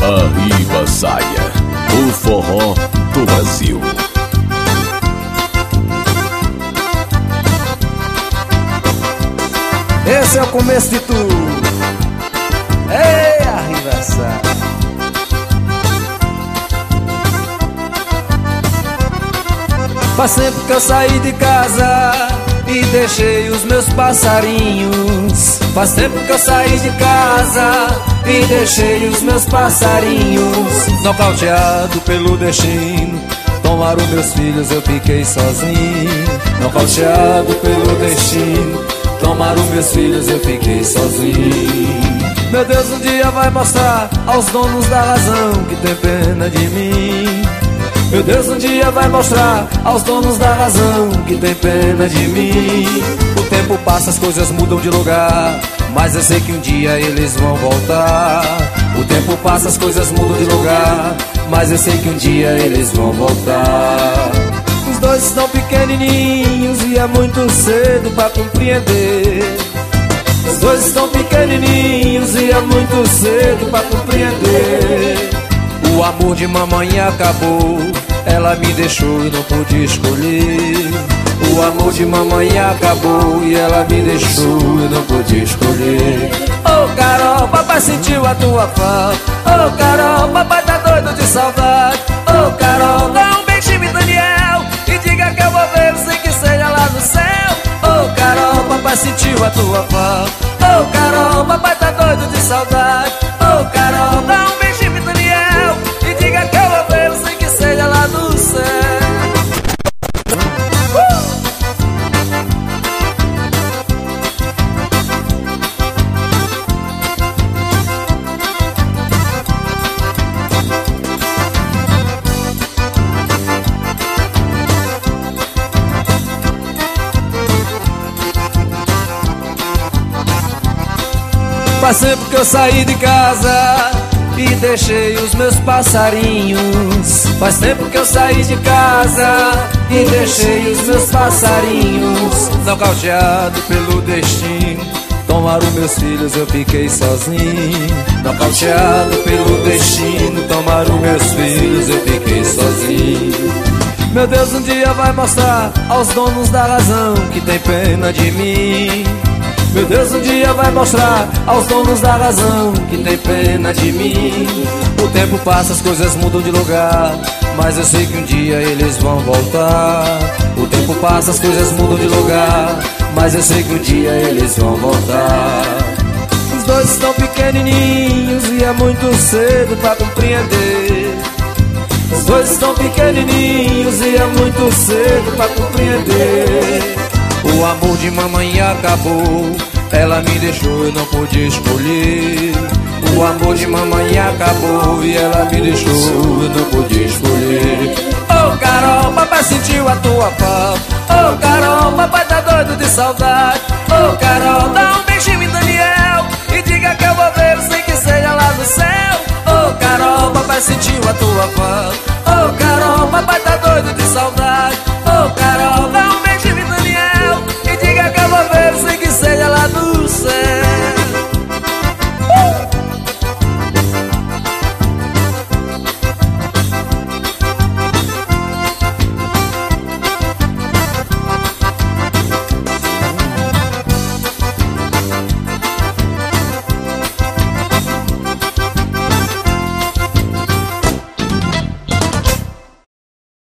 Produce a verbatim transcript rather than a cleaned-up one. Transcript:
Arriba Saia, o forró do Brasil. Esse é o começo de tudo. Ei, Arriba Saia. Faz tempo que eu saí de casa e deixei os meus passarinhos. Faz tempo que eu saí de casa e deixei os meus passarinhos. Nocauteado pelo destino, tomaram meus filhos, eu fiquei sozinho. Nocauteado pelo destino, tomaram meus filhos, eu fiquei sozinho. Meu Deus, um dia vai mostrar aos donos da razão que tem pena de mim. Meu Deus, um dia vai mostrar aos donos da razão que tem pena de mim. O tempo passa, as coisas mudam de lugar, mas eu sei que um dia eles vão voltar. O tempo passa, as coisas mudam de lugar, mas eu sei que um dia eles vão voltar. Os dois estão pequenininhos e é muito cedo pra compreender. Os dois estão pequenininhos e é muito cedo pra compreender. O amor de mamãe acabou, ela me deixou e não pude escolher. O amor de mamãe acabou e ela me deixou e não pude escolher. Ô oh, Carol, papai sentiu a tua falta. Ô oh, Carol, papai tá doido de saudade. Ô oh, Carol, dá um beijinho em Daniel e diga que eu vou ver, sei que seja lá no céu. Ô oh, Carol, papai sentiu a tua falta. Ô oh, Carol, papai tá doido de saudade. Ô oh, Carol, dá um beijinho em Daniel e diga que eu vou ver, sei que seja lá no céu. Faz tempo que eu saí de casa e deixei os meus passarinhos. Faz tempo que eu saí de casa e deixei os meus passarinhos. Nocauteado pelo destino, tomaram meus filhos, eu fiquei sozinho. Nocauteado pelo destino, tomaram meus filhos, eu fiquei sozinho. Meu Deus, um dia vai mostrar aos donos da razão que tem pena de mim. Meu Deus, um dia vai mostrar aos donos da razão que tem pena de mim. O tempo passa, as coisas mudam de lugar, mas eu sei que um dia eles vão voltar. O tempo passa, as coisas mudam de lugar, mas eu sei que um dia eles vão voltar. Os dois estão pequenininhos e é muito cedo pra compreender. Os dois estão pequenininhos e é muito cedo pra compreender. O amor de mamãe acabou, ela me deixou, eu não pude escolher. O amor de mamãe acabou e ela me deixou, eu não pude escolher. Ô oh, Carol, papai sentiu a tua falta. Ô oh, Carol, papai tá doido de saudade. Ô oh, Carol, dá um beijinho em Daniel e diga que eu vou ver, sei que seja lá no céu. Ô oh, Carol, papai sentiu a tua falta.